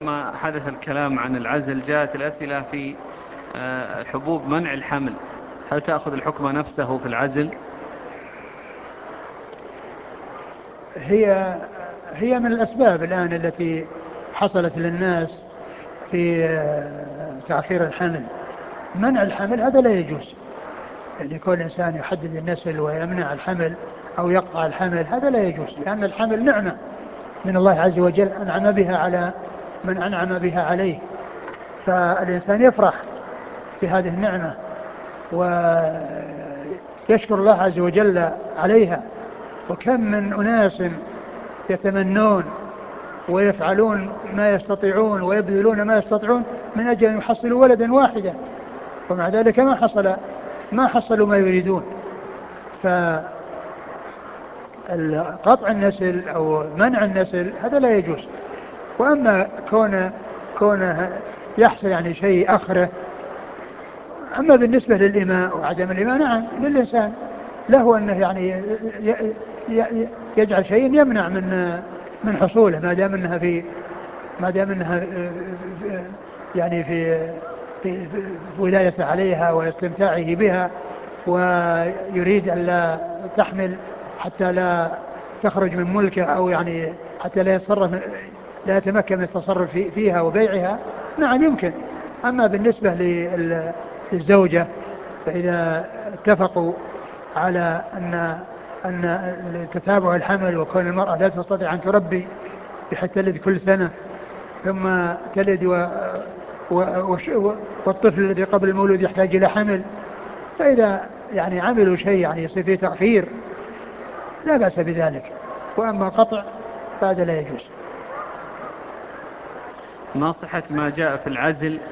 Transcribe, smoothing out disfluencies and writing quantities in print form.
ما حدث الكلام عن العزل جاءت الأسئلة في حبوب منع الحمل، هل تأخذ الحكم نفسه في العزل؟ هي هي من الأسباب الآن التي حصلت للناس في تأخير الحمل. منع الحمل هذا لا يجوز، يعني كل إنسان يحدد النسل ويمنع الحمل أو يقطع الحمل هذا لا يجوز، لأن الحمل نعمة من الله عز وجل أنعم بها على من أنعم بها عليه، فالإنسان يفرح بهذه النعمة ويشكر الله عز وجل عليها. وكم من أناس يتمنون ويفعلون ما يستطيعون ويبذلون ما يستطيعون من أجل أن يحصلوا ولدا واحدا، ومع ذلك ما حصلوا ما يريدون. فقطع النسل أو منع النسل هذا لا يجوز. وأما كونه يحصل يعني شيء آخره، أما بالنسبة للإماء وعدم الإماء نعم للإنسان له أنه يعني يجعل شيء يمنع من حصوله، ما دام انها يعني في ولايته عليها واستمتاعه بها، ويريد أن لا تحمل حتى لا تخرج من ملكه، أو يعني حتى لا يتمكن من التصرف فيها وبيعها، نعم يمكن. أما بالنسبة للزوجة فإذا اتفقوا على أن تتابع الحمل وكون المرأة لا تستطيع أن تربي بحيث تلد كل سنة ثم تلد والطفل الذي قبل المولود يحتاج إلى حمل، فإذا يعني عملوا شيء يعني يصير فيه تأخير لا بأس بذلك. وأما قطع فهذا لا يجوز. ما صحة ما جاء في العزل